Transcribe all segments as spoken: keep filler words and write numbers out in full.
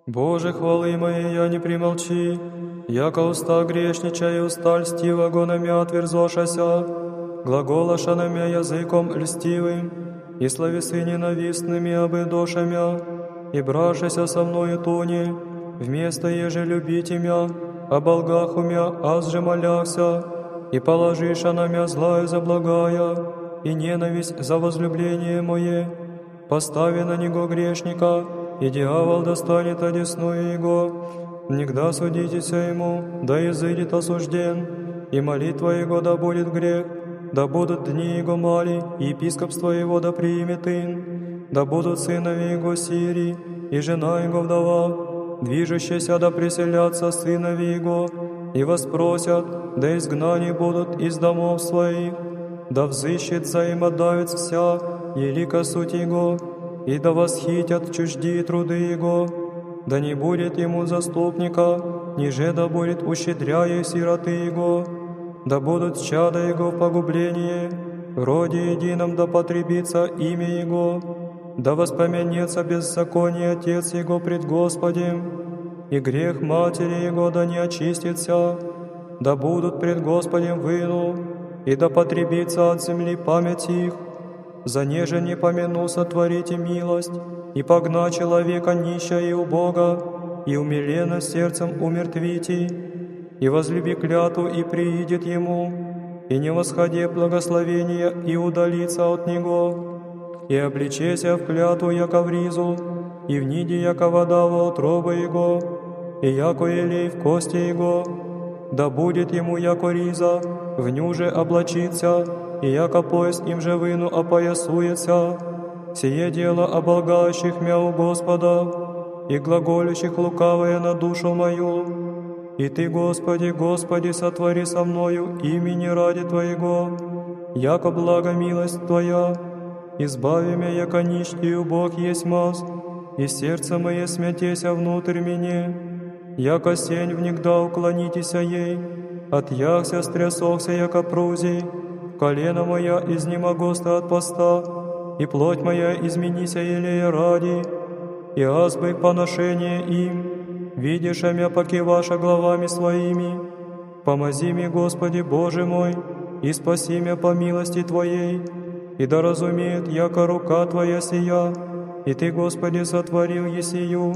Боже, хвалы мои, я не примолчи, яко уста грешнича и уста льстивого на мя отверзошася, глаголаша на мя языком льстивым, и словесы ненавистными обыдоша мя, и бражася со мною туни, вместо еже любите мя, о болгах у мя аз же моляся, и положиша на мя злая за благая, и ненависть за возлюбление мое, постави на него грешника, и дьявол достанет одесную его. Нигда судитеся ему, да изыдет осужден, и молитва его да будет грех, да будут дни его мали, и епископство его да примет ин, да будут сынови его сири, и жена его вдова, движущаяся да преселятся сынови его, и воспросят, да изгнани будут из домов своих, да взыщет взаимодавец вся, елика суть его, и да восхитят чуждие труды его, да не будет ему заступника, ниже да будет ущедряя сироты его, да будут чада его в погублении, в роде едином да потребится имя его, да воспомянется беззаконие отец его пред Господем, и грех матери его да не очистится, да будут пред Господем выну, и да потребится от земли память их. За неже не помяну сотворите милость, и погна человека нища и убога, и умиленно сердцем умертвите, и возлюби клятву и приидет ему, и не восходи благословения и удалится от него, и обличеся в клятву яко в ризу, и в ниде яко вода во утробы его, и яко елей в кости его, да будет ему яко риза, в ню же облачится, и яко пояс им же выну опоясуется. Сие дело оболгающих мя у Господа, и глаголющих лукавое на душу мою. И Ты, Господи, Господи, сотвори со мною имени ради Твоего, яко благо милость Твоя, избави мя, яко нищий Бог есть маз, и сердце мое смятеся внутрь меня, яко сень внегда уклонитеся ей, отъяхся стрясохся, яко прузий, колено моя изнемогоста от поста, и плоть моя изменися елея ради, и азбы поношение им, видишь мя покиваша главами своими. Помози мне, Господи Боже мой, и спаси мя по милости Твоей, и да разумеет, яко рука Твоя сия, и Ты, Господи, сотворил есию,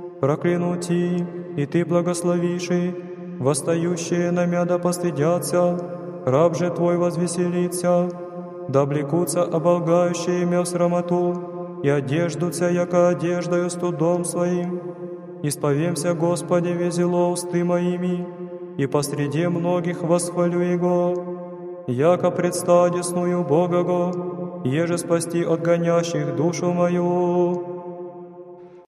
проклянути, и Ты благословиши, восстающие на мя да постыдятся, раб же Твой возвеселится, да облекутся оболгающие мя в срамоту, и одеждутся, яко одеждою студом своим. Исповемся, Господи, везело усты моими, и посреди многих восхвалю Его, яко предста одесную Бога го, еже спасти от гонящих душу мою.